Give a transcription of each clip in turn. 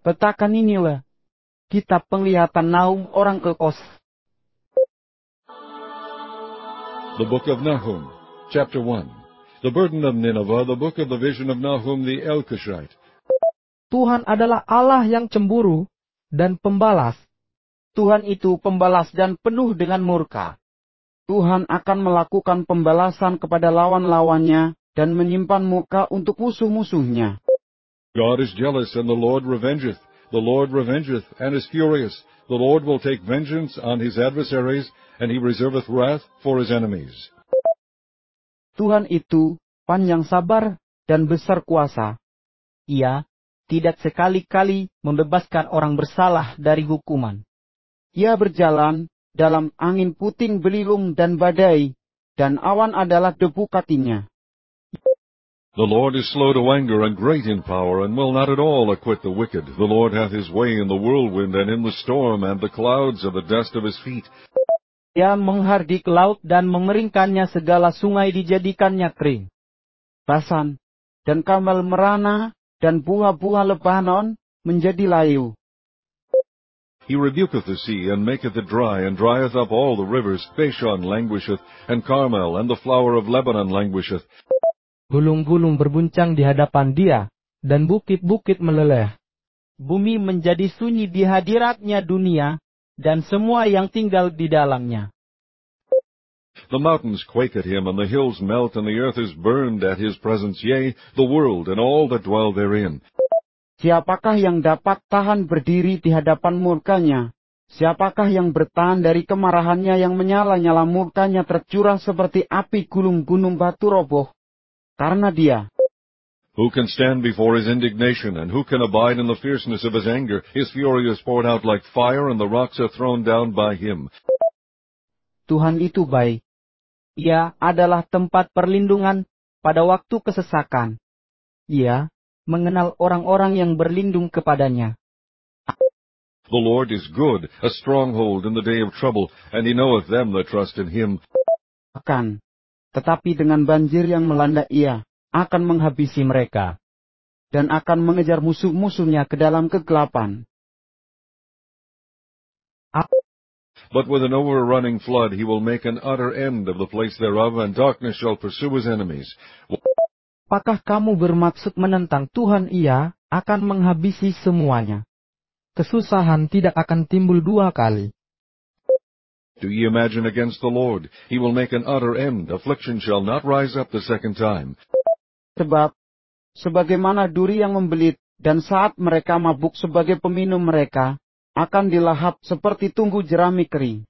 Petakan inilah kitab penglihatan Nahum orang Elkos. The Book of Nahum, Chapter 1. The Burden of Nineveh, the Book of the Vision of Nahum the Elkoshite. Tuhan adalah Allah yang cemburu dan pembalas. Tuhan itu pembalas dan penuh dengan murka. Tuhan akan melakukan pembalasan kepada lawan-lawannya dan menyimpan muka untuk musuh-musuhnya. God is jealous, and the Lord revengeth. The Lord revengeth, and is furious. The Lord will take vengeance on his adversaries, and he reserveth wrath for his enemies. Tuhan itu panjang sabar dan besar kuasa. Ia tidak sekali-kali membebaskan orang bersalah dari hukuman. Ia berjalan dalam angin puting beliung dan badai, dan awan adalah debu katinya. The Lord is slow to anger and great in power, and will not at all acquit the wicked. The Lord hath his way in the whirlwind and in the storm, and the clouds are the dust of his feet. Ia menghardik laut dan mengeringkannya, segala sungai dijadikannya kering. Basan dan Karmel merana, dan buah-buah Lebanon menjadi layu. He rebuketh the sea, and maketh it dry, and drieth up all the rivers. Bashan languisheth, and Carmel, and the flower of Lebanon languisheth. Gulung-gulung berbuncang di hadapan dia, dan bukit-bukit meleleh. Bumi menjadi sunyi di hadiratnya dunia, dan semua yang tinggal di dalamnya. The mountains quake at him, and the hills melt, and the earth is burned at his presence, yea, the world and all that dwell therein. Siapakah yang dapat tahan berdiri di hadapan murkanya? Siapakah yang bertahan dari kemarahannya yang menyala-nyala? Murkanya tercurah seperti api, gunung-gunung batu roboh. Karena dia. Who can stand before his indignation, and who can abide in the fierceness of his anger? His fury is poured out like fire, and the rocks are thrown down by him. Tuhan itu baik. Ia adalah tempat perlindungan pada waktu kesesakan. Ia mengenal orang-orang yang berlindung kepadanya. The Lord is good, a stronghold in the day of trouble, and he knoweth them that trust in him. Tetapi dengan banjir yang melanda ia akan menghabisi mereka, dan akan mengejar musuh-musuhnya ke dalam kegelapan. But with an overrunning flood he will make an utter end of the place thereof, and darkness shall pursue his enemies. Apakah kamu bermaksud menentang Tuhan? Ia akan menghabisi semuanya. Kesusahan tidak akan timbul dua kali. Do ye imagine against the Lord? He will make an utter end. Affliction shall not rise up the second time. Sebab, sebagaimana duri yang membelit, dan saat mereka mabuk sebagai peminum mereka, akan dilahap seperti tunggu jerami kering.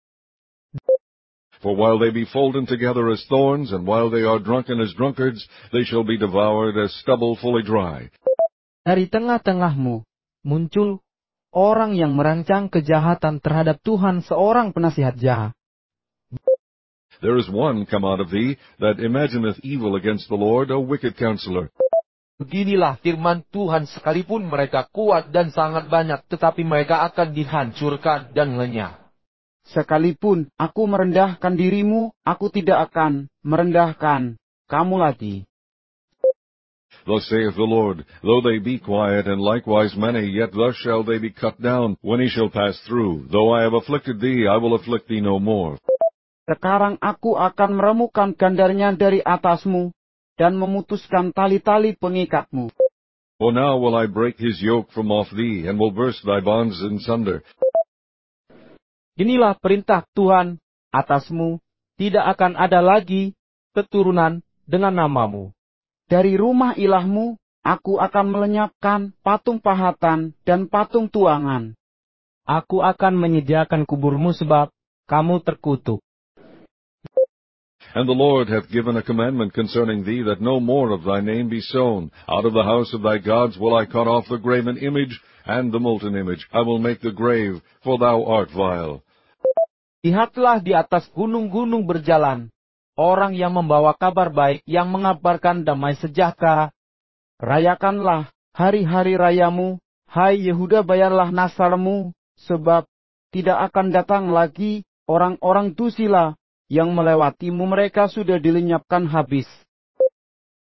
For while they be folden together as thorns, and while they are drunken as drunkards, they shall be devoured as stubble fully dry. Dari tengah-tengahmu muncul orang yang merancang kejahatan terhadap Tuhan, seorang penasihat jahat. There is one come out of thee that imagineth evil against the Lord, a wicked counselor. Beginilah firman Tuhan, sekalipun mereka kuat dan sangat banyak, tetapi mereka akan dihancurkan dan lenyap. Sekalipun aku merendahkan dirimu, aku tidak akan merendahkan kamu lagi. Thus saith the Lord, though they be quiet, and likewise many, yet thus shall they be cut down, when he shall pass through. Though I have afflicted thee, I will afflict thee no more. Sekarang aku akan meremukan gandarnya dari atasmu, dan memutuskan tali-tali pengikatmu. For now will I break his yoke from off thee, and will burst thy bonds in sunder. Inilah perintah Tuhan atasmu, tidak akan ada lagi keturunan dengan namamu. Dari rumah ilahmu, aku akan melenyapkan patung pahatan dan patung tuangan. Aku akan menyediakan kuburmu sebab kamu terkutuk. And the Lord hath given a commandment concerning thee, that no more of thy name be sown. Out of the house of thy gods will I cut off the graven image, and the molten image. I will make the grave, for thou art vile. Lihatlah di atas gunung-gunung berjalan orang yang membawa kabar baik, yang mengabarkan damai sejahtera. Rayakanlah hari-hari rayamu, hai Yehuda, bayarlah nasarmu, sebab tidak akan datang lagi orang-orang dusila yang melewatimu, mereka sudah dilenyapkan habis.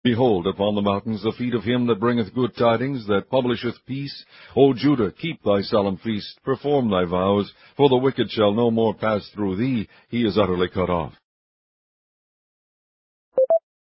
Behold, upon the mountains the feet of him that bringeth good tidings, that publisheth peace. O Judah, keep thy solemn feast, perform thy vows, for the wicked shall no more pass through thee, he is utterly cut off.